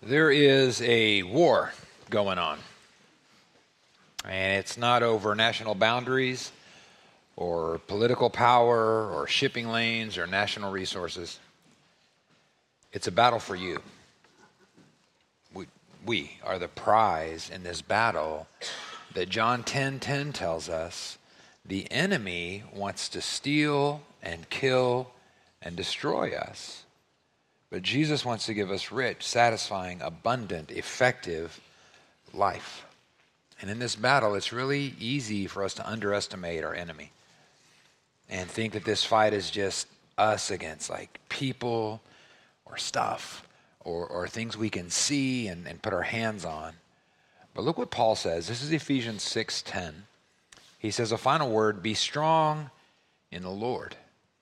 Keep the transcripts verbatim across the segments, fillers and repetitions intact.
There is a war going on, and it's not over national boundaries or political power or shipping lanes or national resources. It's a battle for you. We, we are the prize in this battle that John ten ten tells us the enemy wants to steal and kill and destroy us. But Jesus wants to give us rich, satisfying, abundant, effective life. And in this battle, it's really easy for us to underestimate our enemy and think that this fight is just us against like people or stuff or, or things we can see and, and put our hands on. But look what Paul says. This is Ephesians six ten. He says a final word, be strong in the Lord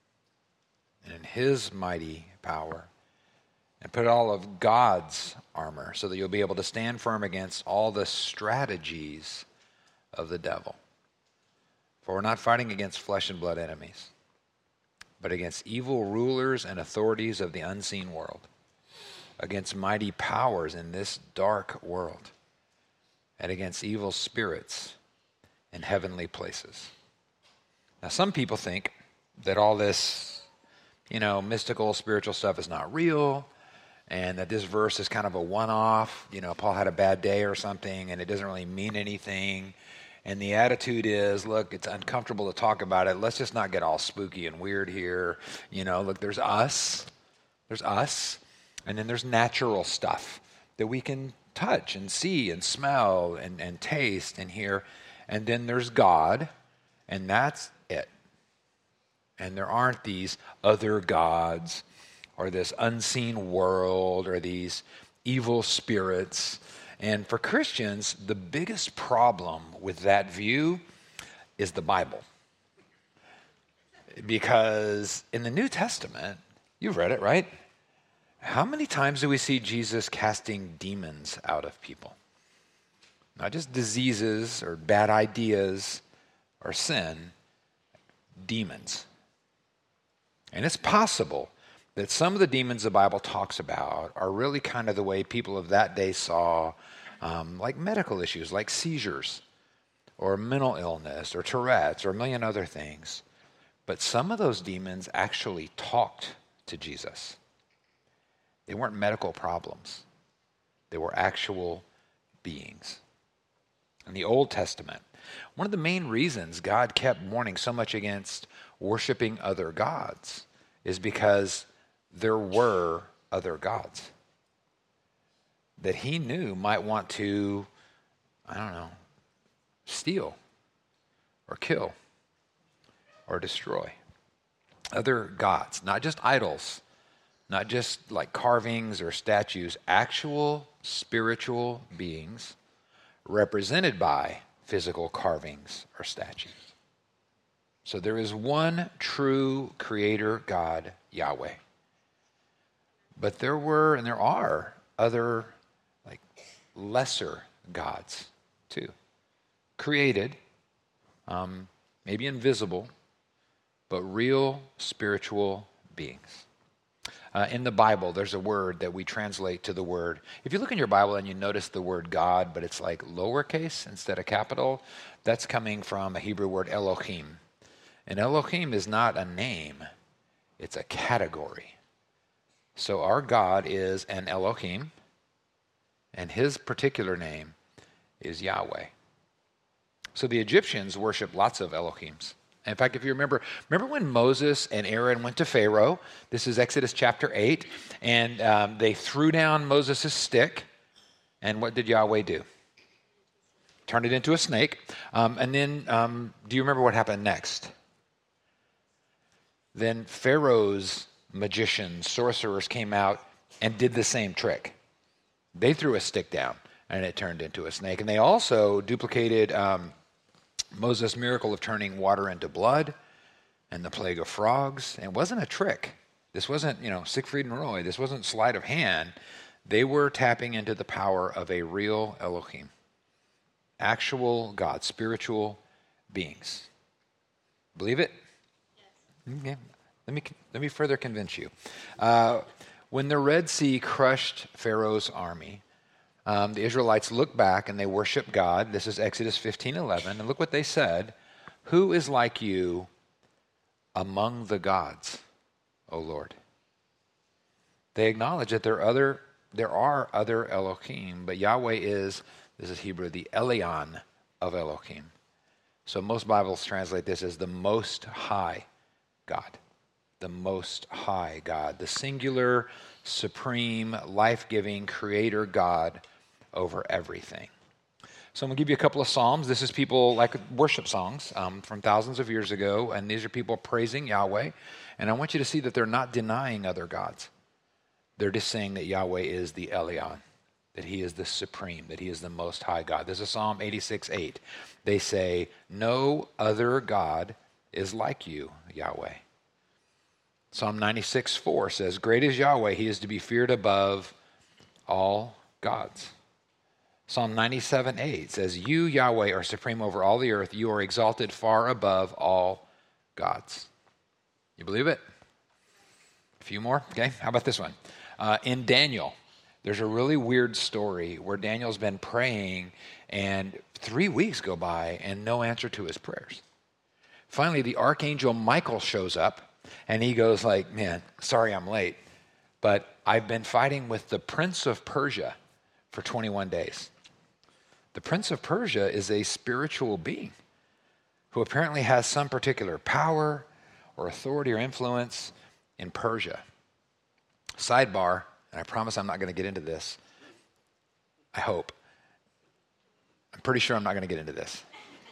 and in his mighty power. And put all of God's armor so that you'll be able to stand firm against all the strategies of the devil. For we're not fighting against flesh and blood enemies, but against evil rulers and authorities of the unseen world, against mighty powers in this dark world, and against evil spirits in heavenly places. Now, some people think that all this, you know, mystical, spiritual stuff is not real, and that this verse is kind of a one-off. You know, Paul had a bad day or something, and it doesn't really mean anything. And the attitude is, look, it's uncomfortable to talk about it. Let's just not get all spooky and weird here. You know, look, there's us. There's us. And then there's natural stuff that we can touch and see and smell and, and taste and hear. And then there's God, and that's it. And there aren't these other gods or this unseen world, or these evil spirits. And for Christians, the biggest problem with that view is the Bible. Because in the New Testament, you've read it, right? How many times do we see Jesus casting demons out of people? Not just diseases or bad ideas or sin, demons. And it's possible that some of the demons the Bible talks about are really kind of the way people of that day saw um, like medical issues, like seizures or mental illness or Tourette's or a million other things. But some of those demons actually talked to Jesus. They weren't medical problems. They were actual beings. In the Old Testament, one of the main reasons God kept warning so much against worshiping other gods is because there were other gods that he knew might want to, I don't know, steal or kill or destroy. Other gods, not just idols, not just like carvings or statues, actual spiritual beings represented by physical carvings or statues. So there is one true creator God, Yahweh. But there were, and there are, other, like, lesser gods, too. Created, um, maybe invisible, but real spiritual beings. Uh, in the Bible, there's a word that we translate to the word. If you look in your Bible and you notice the word God, but it's like lowercase instead of capital, that's coming from a Hebrew word Elohim. And Elohim is not a name, it's a category. So our God is an Elohim, and his particular name is Yahweh. So the Egyptians worship lots of Elohims. In fact, if you remember, remember when Moses and Aaron went to Pharaoh? This is Exodus chapter eight, and um, they threw down Moses' stick, and what did Yahweh do? Turned it into a snake. Um, and then, um, do you remember what happened next? Then Pharaoh's magicians, sorcerers came out and did the same trick. They threw a stick down and it turned into a snake. And they also duplicated um, Moses' miracle of turning water into blood and the plague of frogs. And it wasn't a trick. This wasn't, you know, Siegfried and Roy. This wasn't sleight of hand. They were tapping into the power of a real Elohim. Actual God, spiritual beings. Believe it? Yes. Okay. Let me let me further convince you. Uh, When the Red Sea crushed Pharaoh's army, um, the Israelites looked back and they worshiped God. This is Exodus fifteen eleven. And look what they said. Who is like you among the gods, O Lord? They acknowledge that there are other, there are other Elohim, but Yahweh is, this is Hebrew, the Elyon of Elohim. So most Bibles translate this as the Most High God. The Most High God. The singular, supreme, life-giving, creator God over everything. So I'm going to give you a couple of psalms. This is people like worship songs um, from thousands of years ago, and these are people praising Yahweh. And I want you to see that they're not denying other gods. They're just saying that Yahweh is the Elyon, that he is the supreme, that he is the Most High God. This is Psalm eighty-six eight. They say, no other God is like you, Yahweh. Psalm ninety-six four says, great is Yahweh, he is to be feared above all gods. Psalm ninety-seven eight says, you, Yahweh, are supreme over all the earth. You are exalted far above all gods. You believe it? A few more? Okay, how about this one? Uh, in Daniel, there's a really weird story where Daniel's been praying and three weeks go by and no answer to his prayers. Finally, the archangel Michael shows up and he goes like, man, sorry I'm late, but I've been fighting with the prince of Persia for twenty-one days. The prince of Persia is a spiritual being who apparently has some particular power or authority or influence in Persia. Sidebar, and I promise I'm not going to get into this. I hope. I'm pretty sure I'm not going to get into this.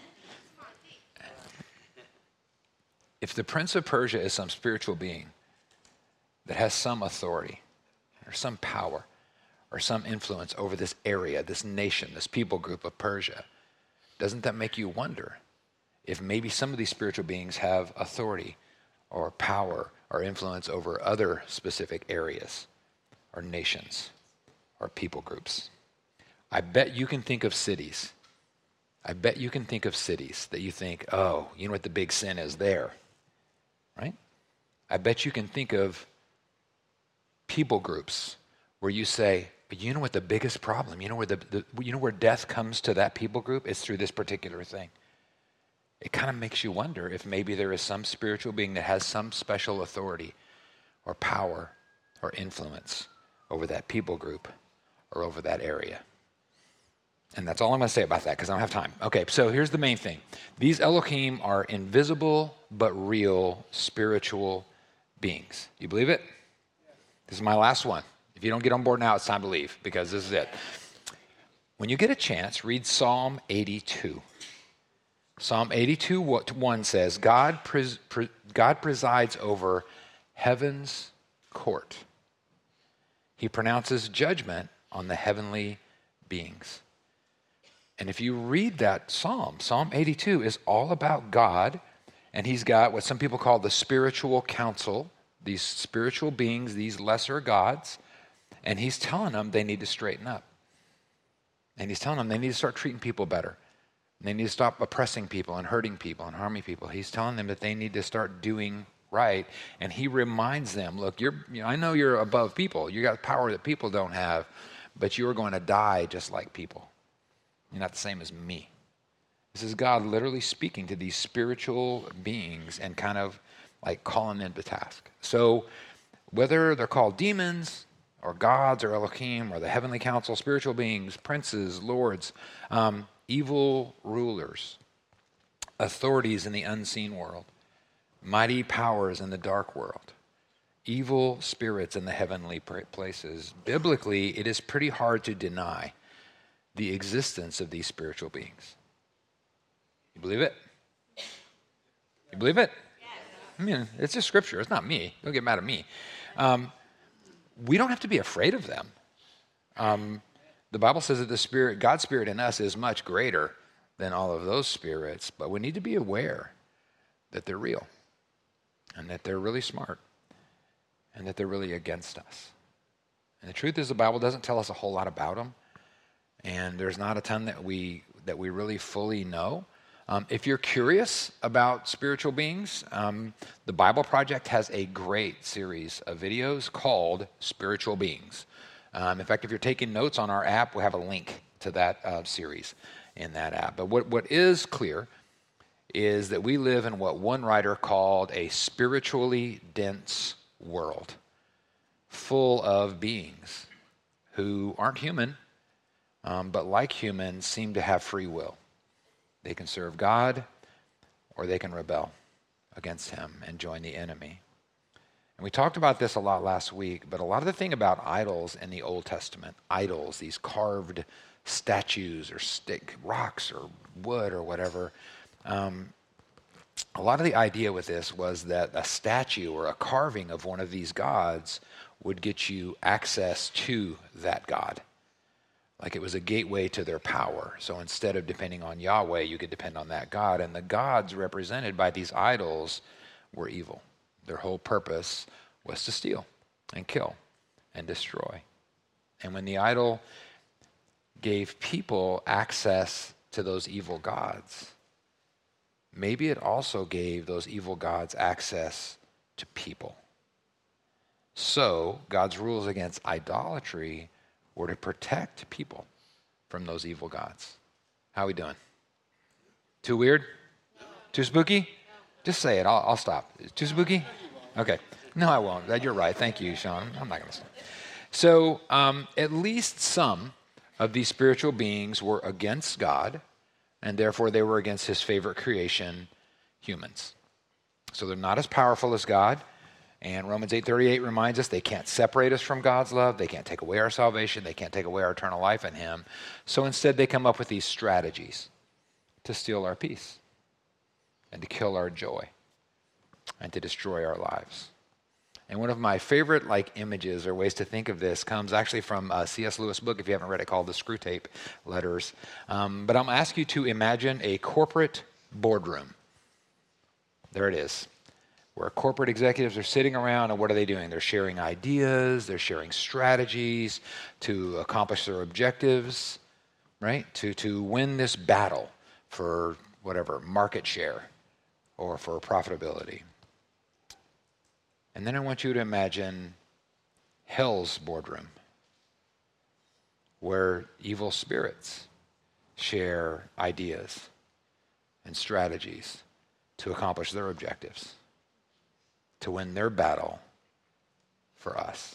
If the prince of Persia is some spiritual being that has some authority or some power or some influence over this area, this nation, this people group of Persia, doesn't that make you wonder if maybe some of these spiritual beings have authority or power or influence over other specific areas or nations or people groups? I bet you can think of cities. I bet you can think of cities that you think, oh, you know what the big sin is there, right? I bet you can think of people groups where you say, but you know what the biggest problem, you know where the, the you know where death comes to that people group is through this particular thing. It kind of makes you wonder if maybe there is some spiritual being that has some special authority or power or influence over that people group or over that area. And that's all I'm going to say about that because I don't have time. Okay, so here's the main thing. These Elohim are invisible but real spiritual beings. You believe it? This is my last one. If you don't get on board now, it's time to leave because this is it. When you get a chance, read Psalm eighty-two. Psalm eighty-two one says, God, pres- pre- God presides over heaven's court. He pronounces judgment on the heavenly beings. And if you read that psalm, Psalm eighty-two is all about God, and he's got what some people call the spiritual council, these spiritual beings, these lesser gods, and he's telling them they need to straighten up. And he's telling them they need to start treating people better. They need to stop oppressing people and hurting people and harming people. He's telling them that they need to start doing right. And he reminds them, look, you're, you know, I know you're above people. You got power that people don't have, but you are going to die just like people. You're not the same as me. This is God literally speaking to these spiritual beings and kind of like calling them to task. So whether they're called demons or gods or Elohim or the heavenly council, spiritual beings, princes, lords, um, evil rulers, authorities in the unseen world, mighty powers in the dark world, evil spirits in the heavenly places. Biblically, it is pretty hard to deny the existence of these spiritual beings. You believe it? You believe it? I mean, it's just scripture. It's not me. Don't get mad at me. Um, we don't have to be afraid of them. Um, The Bible says that the Spirit, God's Spirit in us is much greater than all of those spirits, but we need to be aware that they're real and that they're really smart and that they're really against us. And the truth is the Bible doesn't tell us a whole lot about them, and there's not a ton that we that we really fully know. Um, if you're curious about spiritual beings, um, the Bible Project has a great series of videos called Spiritual Beings. Um, in fact, if you're taking notes on our app, we have a link to that uh, series in that app. But what, what is clear is that we live in what one writer called a spiritually dense world, full of beings who aren't human, um, but like humans seem to have free will. They can serve God or they can rebel against him and join the enemy. And we talked about this a lot last week, but a lot of the thing about idols in the Old Testament, idols, these carved statues or stick rocks or wood or whatever, um, a lot of the idea with this was that a statue or a carving of one of these gods would get you access to that God. Like it was a gateway to their power. So instead of depending on Yahweh, you could depend on that God. And the gods represented by these idols were evil. Their whole purpose was to steal and kill and destroy. And when the idol gave people access to those evil gods, maybe it also gave those evil gods access to people. So God's rules against idolatry were to protect people from those evil gods. How are we doing? Too weird? No. Too spooky? No. Just say it. I'll, I'll stop. Too spooky? Okay. No, I won't. You're right. Thank you, Sean. I'm not going to stop. So um, at least some of these spiritual beings were against God, and therefore they were against his favorite creation, humans. So they're not as powerful as God. And Romans eight thirty-eight reminds us they can't separate us from God's love. They can't take away our salvation. They can't take away our eternal life in him. So instead they come up with these strategies to steal our peace and to kill our joy and to destroy our lives. And one of my favorite like images or ways to think of this comes actually from uh, C S Lewis' book, if you haven't read it, called The Screwtape Letters. Um, but I'm going to ask you to imagine a corporate boardroom. There it is. Where corporate executives are sitting around, and what are they doing? They're sharing ideas, they're sharing strategies to accomplish their objectives, right? To, to win this battle for whatever, market share or for profitability. And then I want you to imagine hell's boardroom, where evil spirits share ideas and strategies to accomplish their objectives, to win their battle for us.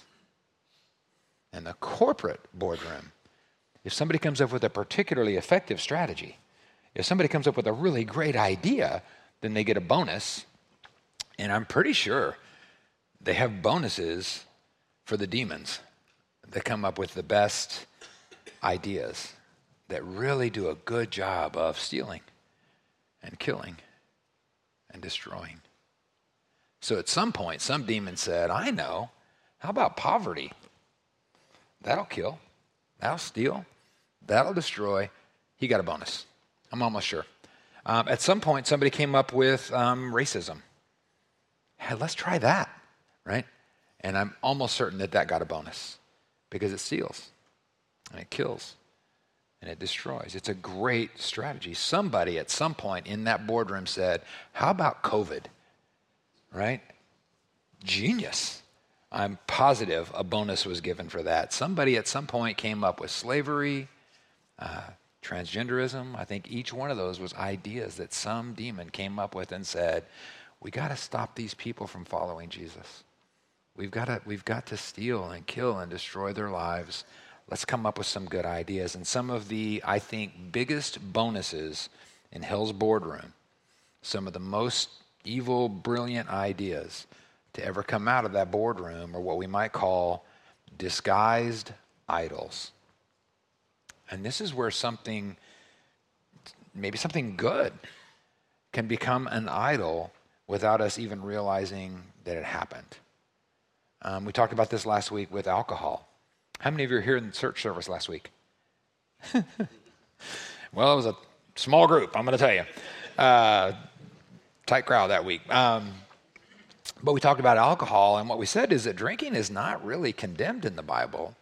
And the corporate boardroom, if somebody comes up with a particularly effective strategy, if somebody comes up with a really great idea, then they get a bonus. And I'm pretty sure they have bonuses for the demons that come up with the best ideas that really do a good job of stealing and killing and destroying. So at some point, some demon said, I know, how about poverty? That'll kill, that'll steal, that'll destroy. He got a bonus. I'm almost sure. Um, at some point, somebody came up with um, racism. Hey, let's try that, right? And I'm almost certain that that got a bonus because it steals and it kills and it destroys. It's a great strategy. Somebody at some point in that boardroom said, how about COVID? Right? Genius. I'm positive a bonus was given for that. Somebody at some point came up with slavery, uh, transgenderism. I think each one of those was ideas that some demon came up with and said, we got to stop these people from following Jesus. We've got to, we've got to steal and kill and destroy their lives. Let's come up with some good ideas. And some of the, I think, biggest bonuses in hell's boardroom, some of the most evil, brilliant ideas to ever come out of that boardroom are what we might call disguised idols. And this is where something, maybe something good, can become an idol without us even realizing that it happened. Um, we talked about this last week with alcohol. How many of you were here in the church service last week? Well, it was a small group, I'm going to tell you. Uh, tight crowd that week. Um, but we talked about alcohol, and what we said is that drinking is not really condemned in the Bible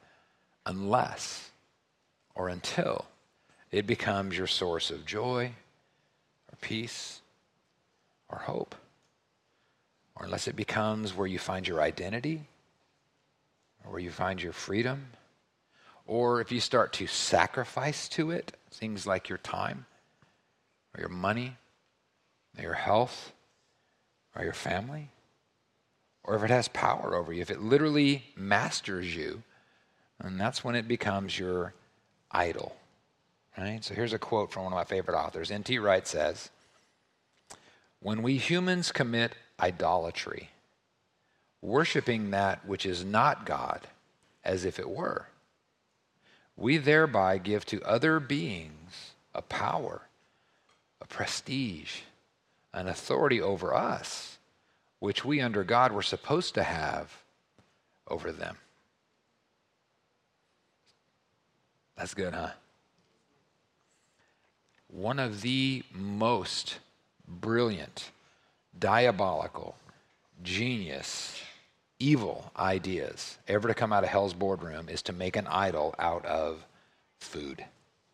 unless or until it becomes your source of joy or peace or hope. Or unless it becomes where you find your identity or where you find your freedom. Or if you start to sacrifice to it, things like your time or your money or your health or your family. Or if it has power over you, if it literally masters you, and that's when it becomes your idol, right? So here's a quote from one of my favorite authors. N T Wright says, "When we humans commit idolatry, worshiping that which is not God as if it were, we thereby give to other beings a power, a prestige, an authority over us, which we under God were supposed to have over them." That's good, huh? One of the most brilliant, diabolical, genius, evil ideas ever to come out of hell's boardroom is to make an idol out of food.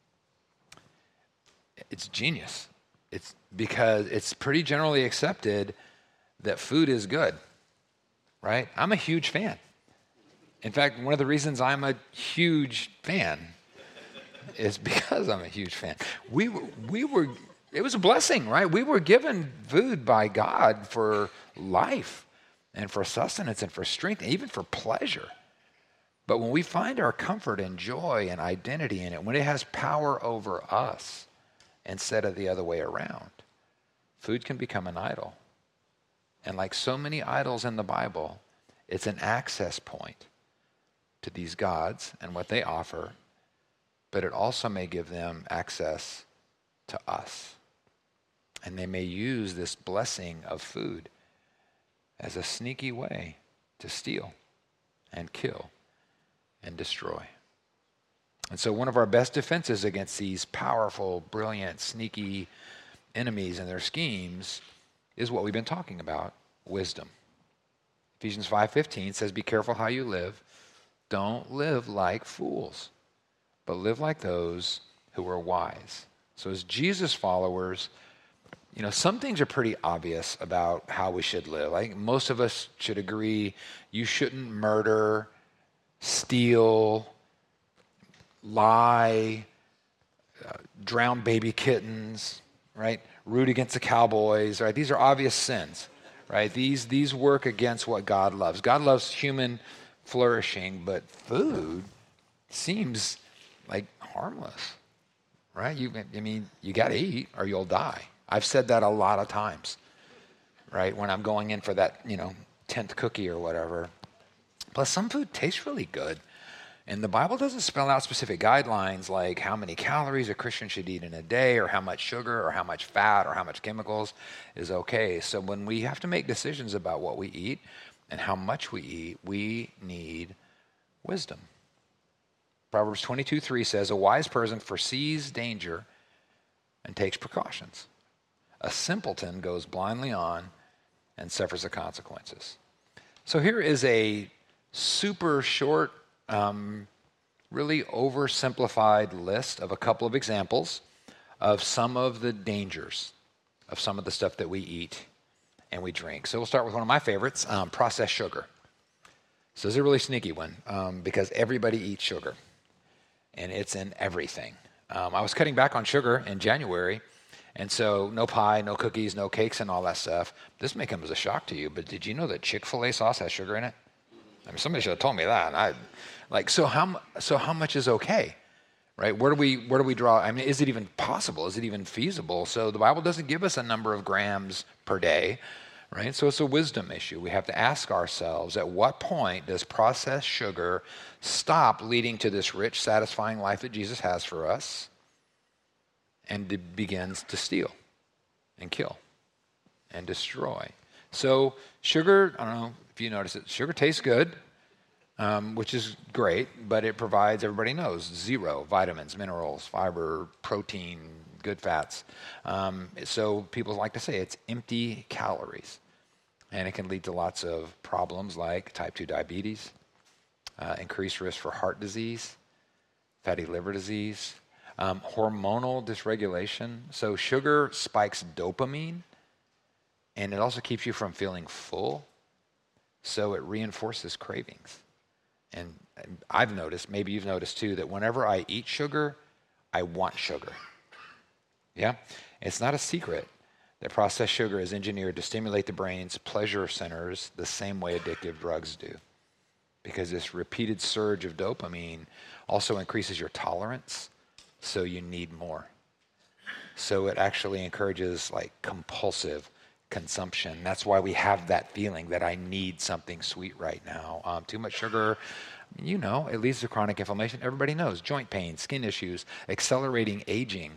It's genius. It's because it's pretty generally accepted that food is good, right? I'm a huge fan. In fact, one of the reasons I'm a huge fan is because I'm a huge fan. We were, we were, it was a blessing, right? We were given food by God for life and for sustenance and for strength, and even for pleasure. But when we find our comfort and joy and identity in it, when it has power over us instead of the other way around, food can become an idol. And like so many idols in the Bible, it's an access point to these gods and what they offer, but it also may give them access to us. And they may use this blessing of food as a sneaky way to steal and kill and destroy. And so one of our best defenses against these powerful, brilliant, sneaky enemies and their schemes is what we've been talking about, wisdom. Ephesians five fifteen says, "Be careful how you live. Don't live like fools, but live like those who are wise." So as Jesus followers, you know, some things are pretty obvious about how we should live. I think most of us should agree you shouldn't murder, steal, lie, uh, drown baby kittens, right? Root against the Cowboys, right? These are obvious sins, right? These, these work against what God loves. God loves human flourishing, but food seems like harmless, right? You, I mean, you got to eat or you'll die. I've said that a lot of times, right? When I'm going in for that, you know, tenth cookie or whatever. Plus, some food tastes really good. And the Bible doesn't spell out specific guidelines like how many calories a Christian should eat in a day, or how much sugar, or how much fat, or how much chemicals is okay. So when we have to make decisions about what we eat and how much we eat, we need wisdom. Proverbs twenty-two three says, "A wise person foresees danger and takes precautions. A simpleton goes blindly on and suffers the consequences." So here is a super short, um, really oversimplified list of a couple of examples of some of the dangers of some of the stuff that we eat and we drink. So we'll start with one of my favorites, um, processed sugar. So this is a really sneaky one um, because everybody eats sugar, and it's in everything. Um, I was cutting back on sugar in January, and so no pie, no cookies, no cakes, and all that stuff. This may come as a shock to you, but did you know that Chick-fil-A sauce has sugar in it? I mean, somebody should have told me that. And I, like, so how so how much is okay, right? Where do we where do we draw? I mean, is it even possible? Is it even feasible? So the Bible doesn't give us a number of grams per day, right? So it's a wisdom issue. We have to ask ourselves, at what point does processed sugar stop leading to this rich, satisfying life that Jesus has for us, and it begins to steal and kill and destroy? So sugar, I don't know if you notice it, sugar tastes good, um, which is great, but it provides, everybody knows, zero vitamins, minerals, fiber, protein, good fats. Um, so people like to say it's empty calories. And it can lead to lots of problems like type two diabetes, uh, increased risk for heart disease, fatty liver disease. Um, hormonal dysregulation. So sugar spikes dopamine, and it also keeps you from feeling full. So it reinforces cravings. And I've noticed, maybe you've noticed too, that whenever I eat sugar, I want sugar. Yeah? It's not a secret that processed sugar is engineered to stimulate the brain's pleasure centers the same way addictive drugs do. Because this repeated surge of dopamine also increases your tolerance, so you need more. So it actually encourages like compulsive consumption. That's why we have that feeling that I need something sweet right now. Um, too much sugar, you know, it leads to chronic inflammation. Everybody knows, joint pain, skin issues, accelerating aging.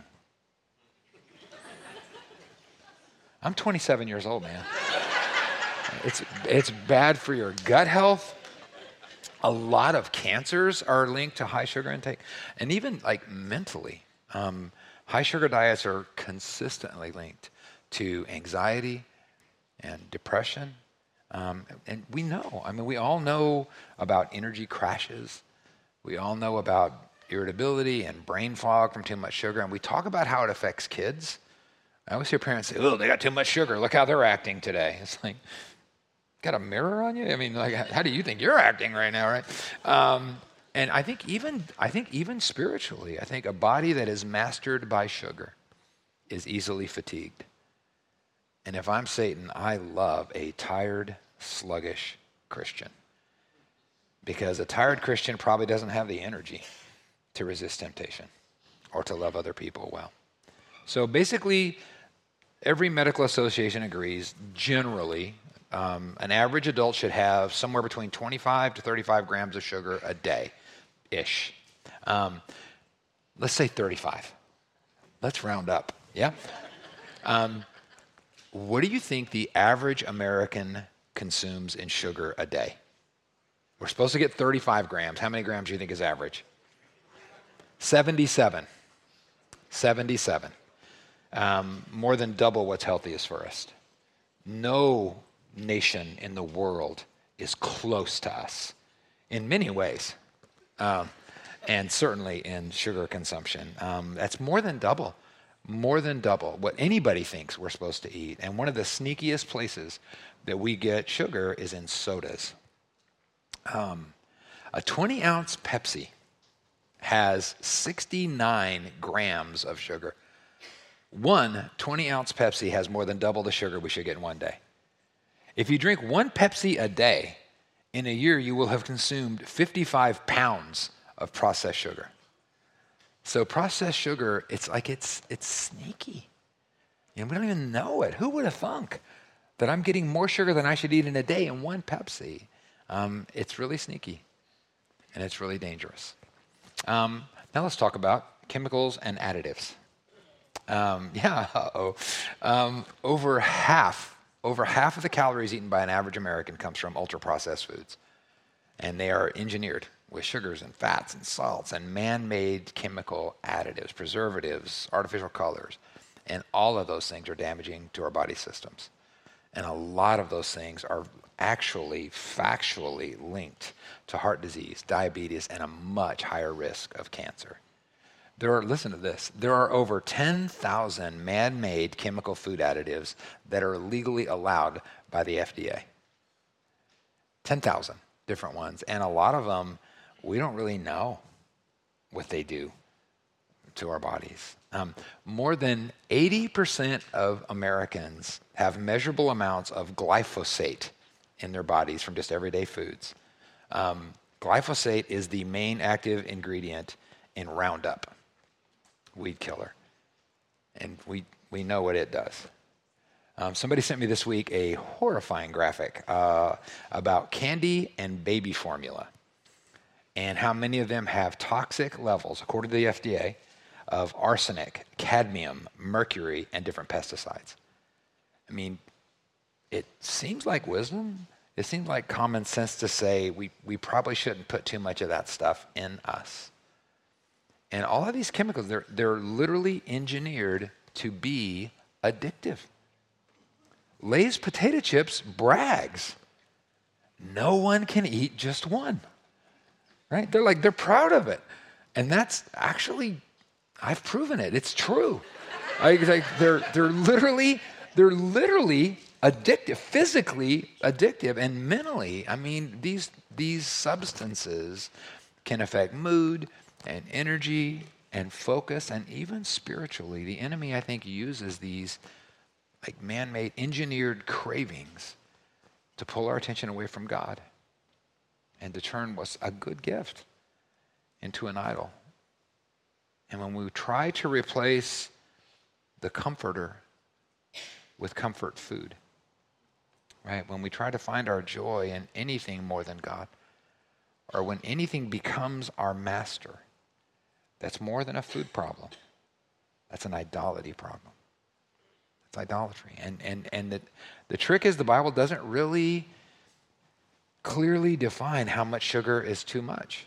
I'm twenty-seven years old, man. It's, it's bad for your gut health. A lot of cancers are linked to high sugar intake. And even like mentally, um, high sugar diets are consistently linked to anxiety and depression. Um, and we know, I mean, we all know about energy crashes. We all know about irritability and brain fog from too much sugar. And we talk about how it affects kids. I always hear parents say, oh, they got too much sugar. Look how they're acting today. It's like, got a mirror on you? I mean, like, how do you think you're acting right now, right? Um, and I think even I think even spiritually, I think a body that is mastered by sugar is easily fatigued. And if I'm Satan, I love a tired, sluggish Christian. Because a tired Christian probably doesn't have the energy to resist temptation or to love other people well. So basically, every medical association agrees, generally, um, an average adult should have somewhere between twenty-five to thirty-five grams of sugar a day-ish. Um, let's say thirty-five. Let's round up, yeah? Um, what do you think the average American consumes in sugar a day? We're supposed to get thirty-five grams. How many grams do you think is average? seventy-seven. seventy-seven. Um, more than double what's healthiest for us. No nation in the world is close to us in many ways, um, and certainly in sugar consumption. Um, that's more than double, more than double what anybody thinks we're supposed to eat. And one of the sneakiest places that we get sugar is in sodas. Um, a twenty ounce Pepsi has sixty-nine grams of sugar. One twenty ounce Pepsi has more than double the sugar we should get in one day. If you drink one Pepsi a day, in a year you will have consumed fifty-five pounds of processed sugar. So processed sugar, it's like it's it's sneaky. And we don't even know it. Who would have thunk that I'm getting more sugar than I should eat in a day in one Pepsi? Um, it's really sneaky, and it's really dangerous. Um, now let's talk about chemicals and additives. Um, yeah, uh-oh. Um, over half, over half of the calories eaten by an average American comes from ultra-processed foods. And they are engineered with sugars and fats and salts and man-made chemical additives, preservatives, artificial colors. And all of those things are damaging to our body systems. And a lot of those things are actually factually linked to heart disease, diabetes, and a much higher risk of cancer. There are, listen to this, there are over ten thousand man-made chemical food additives that are legally allowed by the F D A. ten thousand different ones. And a lot of them, we don't really know what they do to our bodies. Um, more than eighty percent of Americans have measurable amounts of glyphosate in their bodies from just everyday foods. Um, glyphosate is the main active ingredient in Roundup, weed killer. And we, we know what it does. Um, somebody sent me this week a horrifying graphic uh, about candy and baby formula and how many of them have toxic levels, according to the F D A, of arsenic, cadmium, mercury, and different pesticides. I mean, it seems like wisdom. It seems like common sense to say we, we probably shouldn't put too much of that stuff in us. And all of these chemicals, they're, they're literally engineered to be addictive. Lay's potato chips brags. No one can eat just one, right? They're like, they're proud of it. And that's actually I've proven it. It's true. I, like, they're, they're literally, they're literally addictive, physically addictive, and mentally. I mean, these, these substances can affect mood and energy and focus, and even spiritually. The enemy, I think, uses these like man-made, engineered cravings to pull our attention away from God and to turn what's a good gift into an idol. And when we try to replace the comforter with comfort food, right? When we try to find our joy in anything more than God, or when anything becomes our master, that's more than a food problem. That's an idolatry problem. It's idolatry. And and and the, the trick is the Bible doesn't really clearly define how much sugar is too much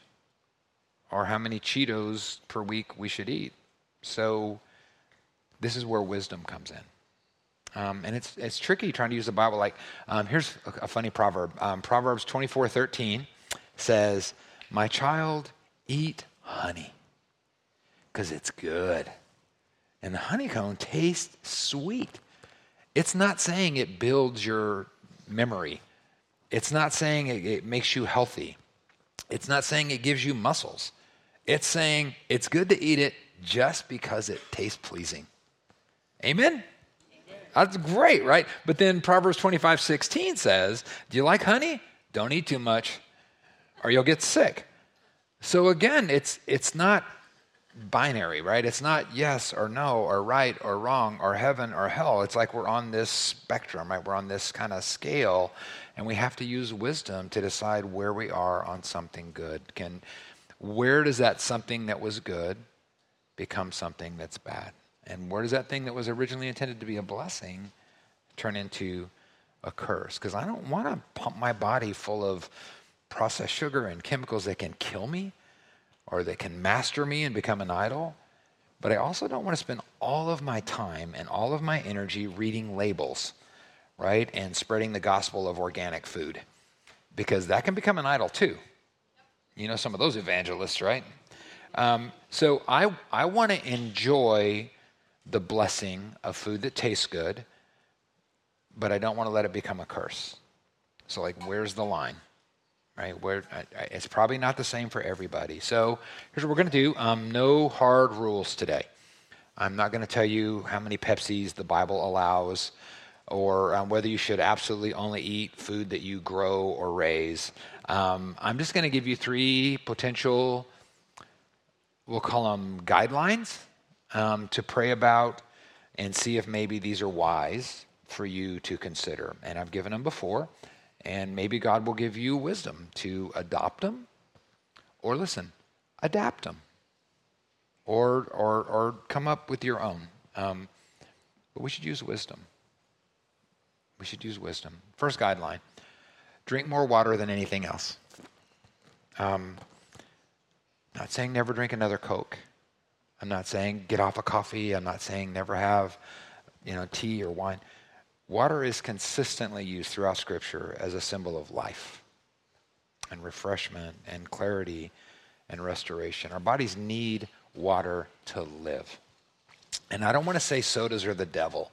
or how many Cheetos per week we should eat. So this is where wisdom comes in. Um, and it's it's tricky trying to use the Bible. Like, um, here's a, a funny proverb. Um, Proverbs twenty-four thirteen says, "My child, eat honey, because it's good. And the honeycomb tastes sweet." It's not saying it builds your memory. It's not saying it, it makes you healthy. It's not saying it gives you muscles. It's saying it's good to eat it just because it tastes pleasing. Amen? Amen. That's great, right? But then Proverbs twenty-five sixteen says, do you like honey? Don't eat too much or you'll get sick. So again, it's it's not binary, right? It's not yes or no or right or wrong or heaven or hell. It's like we're on this spectrum, right? We're on this kind of scale, and we have to use wisdom to decide where we are on something good. Can where does that something that was good become something that's bad? And where does that thing that was originally intended to be a blessing turn into a curse? Because I don't want to pump my body full of processed sugar and chemicals that can kill me or that can master me and become an idol. But I also don't want to spend all of my time and all of my energy reading labels, right? And spreading the gospel of organic food, because that can become an idol too. You know some of those evangelists, right? Um, so I, I want to enjoy the blessing of food that tastes good, but I don't want to let it become a curse. So like, where's the line? Right, where I, I, it's probably not the same for everybody. So here's what we're going to do. Um, no hard rules today. I'm not going to tell you how many Pepsis the Bible allows, or um, whether you should absolutely only eat food that you grow or raise. Um, I'm just going to give you three potential, we'll call them guidelines, um, to pray about and see if maybe these are wise for you to consider. And I've given them before. And maybe God will give you wisdom to adopt them, or listen, adapt them, or or or come up with your own. Um, but we should use wisdom. We should use wisdom. First guideline: drink more water than anything else. Um, not saying never drink another Coke. I'm not saying get off of coffee. I'm not saying never have, you know, tea or wine. Water is consistently used throughout Scripture as a symbol of life and refreshment and clarity and restoration. Our bodies need water to live. And I don't want to say sodas are the devil.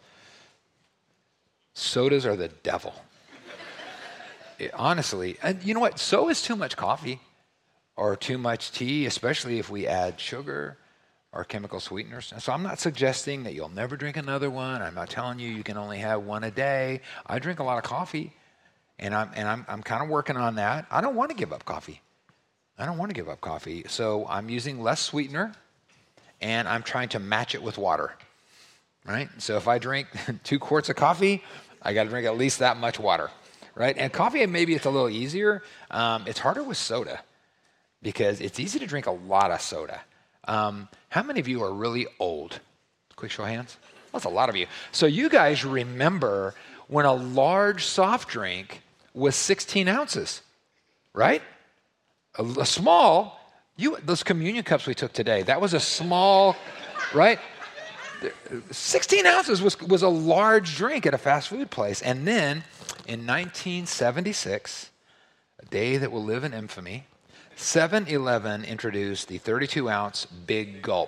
Sodas are the devil. It, honestly, and you know what? So is too much coffee or too much tea, especially if we add sugar or chemical sweeteners. So I'm not suggesting that you'll never drink another one. I'm not telling you you can only have one a day. I drink a lot of coffee, and I'm and I'm I'm kind of working on that. I don't want to give up coffee. I don't want to give up coffee. So I'm using less sweetener, and I'm trying to match it with water. Right? So if I drink two quarts of coffee, I got to drink at least that much water. Right? And coffee, maybe it's a little easier. Um, it's harder with soda because it's easy to drink a lot of soda. Um, how many of you are really old? Quick show of hands. That's a lot of you. So you guys remember when a large soft drink was sixteen ounces, right? A, a small, you those communion cups we took today, that was a small, right? sixteen ounces was, was a large drink at a fast food place. And then in nineteen seventy-six, a day that will live in infamy, seven eleven introduced the thirty-two ounce Big Gulp.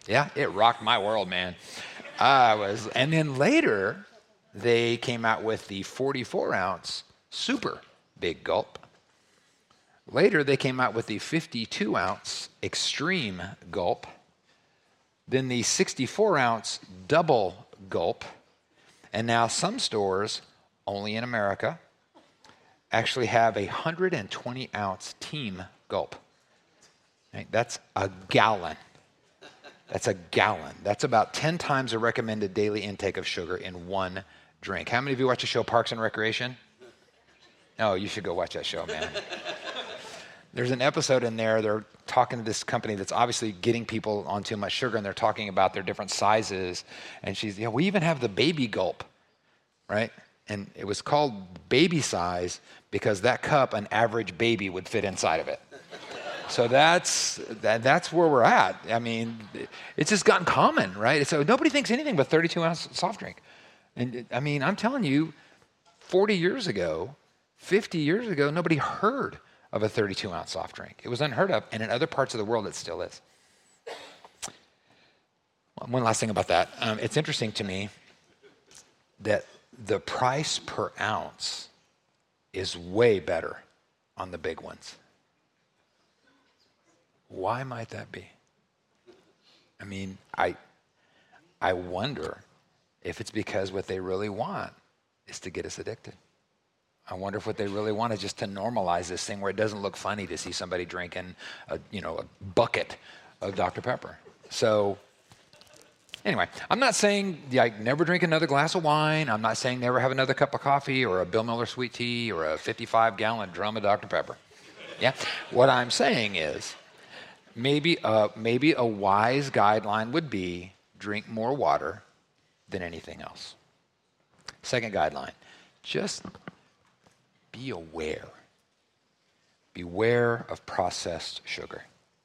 Yeah, it rocked my world, man. I was, and then later, they came out with the forty-four ounce super big gulp. Later, they came out with the fifty-two ounce extreme gulp. Then the sixty-four ounce double gulp. And now some stores, only in America, actually have a one hundred twenty ounce team gulp. Right? That's a gallon. That's a gallon. That's about ten times the recommended daily intake of sugar in one drink. How many of you watch the show Parks and Recreation? Oh, you should go watch that show, man. There's an episode in there, they're talking to this company that's obviously getting people on too much sugar, and they're talking about their different sizes. And she's, yeah, we even have the baby gulp, right? And it was called baby size because that cup, an average baby would fit inside of it. So that's that, that's where we're at. I mean, it's just gotten common, right? So nobody thinks anything but thirty-two ounce soft drink. And I mean, I'm telling you, forty years ago, fifty years ago, nobody heard of a thirty-two ounce soft drink. It was unheard of, and in other parts of the world, it still is. One last thing about that. Um, it's interesting to me that the price per ounce is way better on the big ones. Why might that be? I mean, I, I wonder if it's because what they really want is to get us addicted. I wonder if what they really want is just to normalize this thing where it doesn't look funny to see somebody drinking a, you know, a bucket of Doctor Pepper. So anyway, I'm not saying like never drink another glass of wine. I'm not saying never have another cup of coffee or a Bill Miller sweet tea or a fifty-five gallon drum of Doctor Pepper. Yeah. What I'm saying is maybe a, maybe a wise guideline would be drink more water than anything else. Second guideline, just be aware. Beware of processed sugar.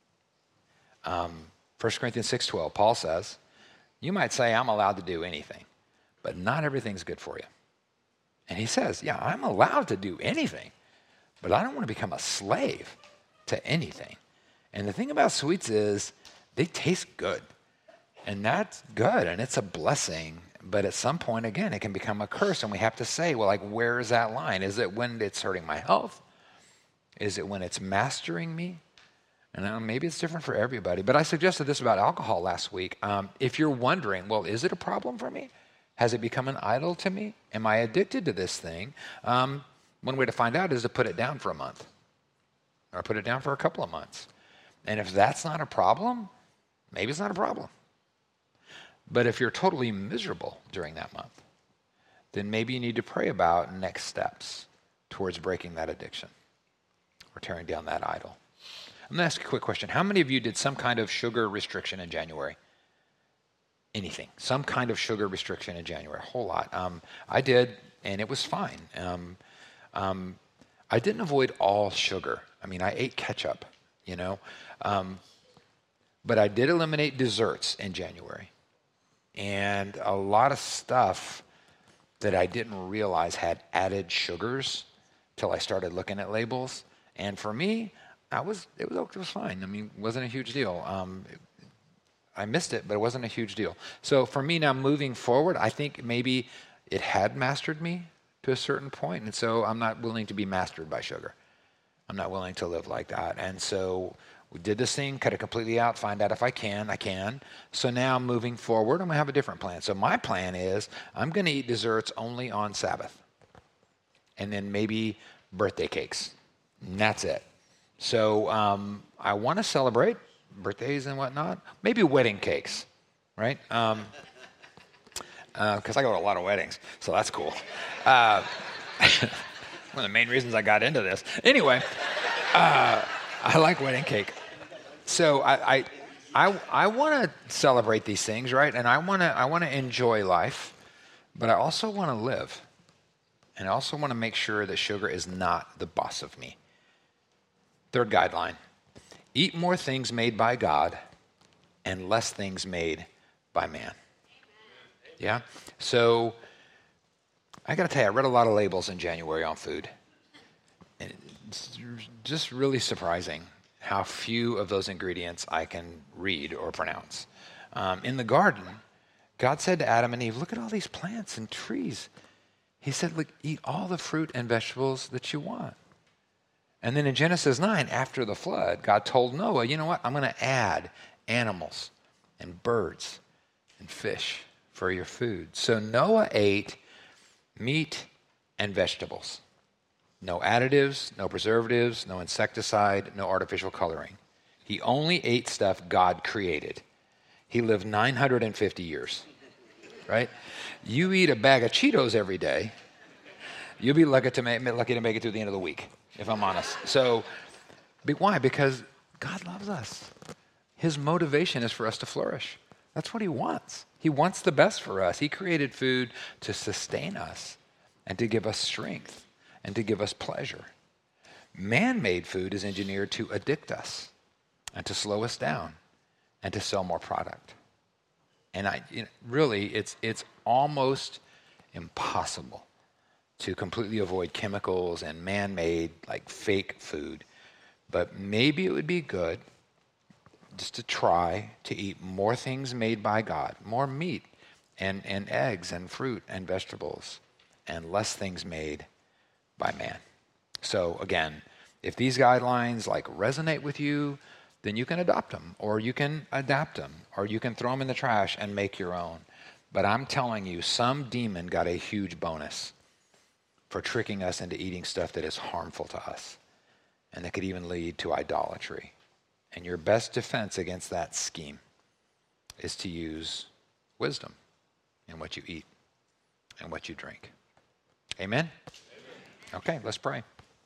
Um, First Corinthians six twelve, Paul says, you might say I'm allowed to do anything, but not everything's good for you. And he says, yeah, I'm allowed to do anything, but I don't want to become a slave to anything. And the thing about sweets is they taste good. And that's good, and it's a blessing. But at some point, again, it can become a curse, and we have to say, well, like, where is that line? Is it when it's hurting my health? Is it when it's mastering me? And uh, maybe it's different for everybody. But I suggested this about alcohol last week. Um, if you're wondering, well, is it a problem for me? Has it become an idol to me? Am I addicted to this thing? Um, one way to find out is to put it down for a month, or put it down for a couple of months. And if that's not a problem, maybe it's not a problem. But if you're totally miserable during that month, then maybe you need to pray about next steps towards breaking that addiction or tearing down that idol. I'm going to ask you a quick question. How many of you did some kind of sugar restriction in January? Anything. Some kind of sugar restriction in January. A whole lot. Um, I did, and it was fine. Um, um, I didn't avoid all sugar. I mean, I ate ketchup, you know. Um, but I did eliminate desserts in January. And a lot of stuff that I didn't realize had added sugars till I started looking at labels. And for me, I was it was it was fine. I mean, it wasn't a huge deal. Um, it, I missed it, but it wasn't a huge deal. So for me now, moving forward, I think maybe it had mastered me to a certain point, and so I'm not willing to be mastered by sugar. I'm not willing to live like that. And so we did this thing, cut it completely out, find out if I can, I can. So now moving forward, I'm going to have a different plan. So my plan is I'm going to eat desserts only on Sabbath. And then maybe birthday cakes. And that's it. So um, I want to celebrate birthdays and whatnot. Maybe wedding cakes, right? Um, because uh, I go to a lot of weddings, so that's cool. Uh, one of the main reasons I got into this. Anyway, uh, I like wedding cake. So I I I, I want to celebrate these things, right? And I want to I want to enjoy life, but I also want to live, and I also want to make sure that sugar is not the boss of me. Third guideline: eat more things made by God, and less things made by man. Yeah. So I got to tell you, I read a lot of labels in January on food, and it's just really surprising. how few of those ingredients I can read or pronounce. Um, in the garden, God said to Adam and Eve, look at all these plants and trees. He said, look, eat all the fruit and vegetables that you want. And then in Genesis nine, after the flood, God told Noah, you know what? I'm going to add animals and birds and fish for your food. So Noah ate meat and vegetables. No additives, no preservatives, no insecticide, no artificial coloring. He only ate stuff God created. He lived nine hundred fifty years, right? You eat a bag of Cheetos every day, you'll be lucky to make, lucky to make it through the end of the week, if I'm honest. So, why? Because God loves us. His motivation is for us to flourish. That's what he wants. He wants the best for us. He created food to sustain us and to give us strength and to give us pleasure. Man-made food is engineered to addict us and to slow us down and to sell more product. And I you know, really, it's it's almost impossible to completely avoid chemicals and man-made, like fake food. But maybe it would be good just to try to eat more things made by God, more meat and, and eggs and fruit and vegetables, and less things made by man. So again, if these guidelines like resonate with you, then you can adopt them, or you can adapt them, or you can throw them in the trash and make your own. But I'm telling you, some demon got a huge bonus for tricking us into eating stuff that is harmful to us and that could even lead to idolatry. And your best defense against that scheme is to use wisdom in what you eat and what you drink. Amen? Amen. Okay, let's pray.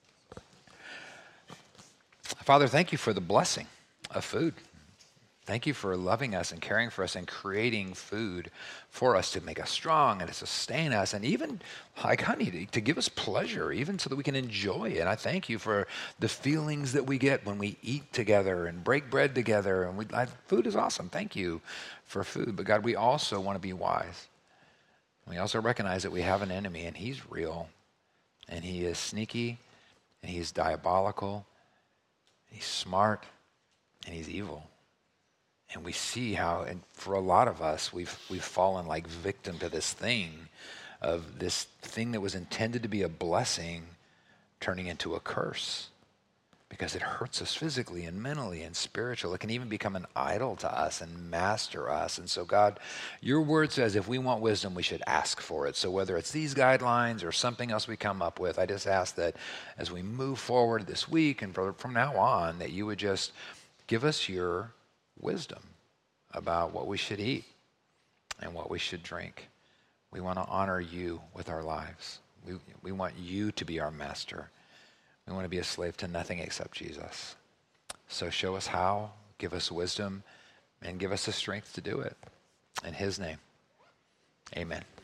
Father, thank you for the blessing of food. Thank you for loving us and caring for us and creating food for us to make us strong and to sustain us and even, like honey, to, to give us pleasure, even so that we can enjoy it. And I thank you for the feelings that we get when we eat together and break bread together. And we, I, food is awesome. Thank you for food. But God, we also want to be wise. We also recognize that we have an enemy, and he's real, and he is sneaky, and he's diabolical, he's smart, and he's evil. And we see how, and for a lot of us, we've we've fallen like victim to this thing, of this thing that was intended to be a blessing turning into a curse, because it hurts us physically and mentally and spiritually. It can even become an idol to us and master us. And so God, your word says if we want wisdom, we should ask for it. So whether it's these guidelines or something else we come up with, I just ask that as we move forward this week and from now on, that you would just give us your wisdom about what we should eat and what we should drink. We want to honor you with our lives. We, we want you to be our master. We want to be a slave to nothing except Jesus. So show us how, give us wisdom, and give us the strength to do it. In his name, amen.